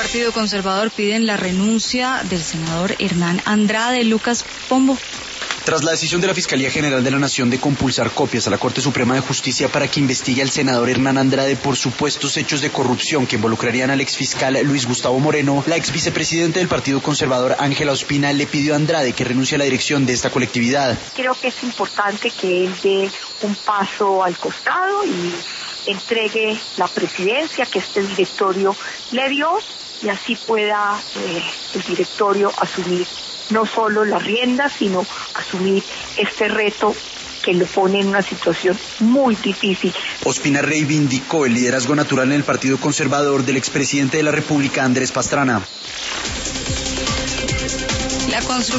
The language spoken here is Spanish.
Partido Conservador piden la renuncia del senador Hernán Andrade. Lucas Pombo. Tras la decisión de la Fiscalía General de la Nación de compulsar copias a la Corte Suprema de Justicia para que investigue al senador Hernán Andrade por supuestos hechos de corrupción que involucrarían al exfiscal Luis Gustavo Moreno, la exvicepresidenta del Partido Conservador Ángela Ospina le pidió a Andrade que renuncie a la dirección de esta colectividad. Creo que es importante que él dé un paso al costado y entregue la presidencia que este directorio le dio y así pueda el directorio asumir no solo las riendas, sino asumir este reto que lo pone en una situación muy difícil. Ospina reivindicó el liderazgo natural en el Partido Conservador del expresidente de la República, Andrés Pastrana.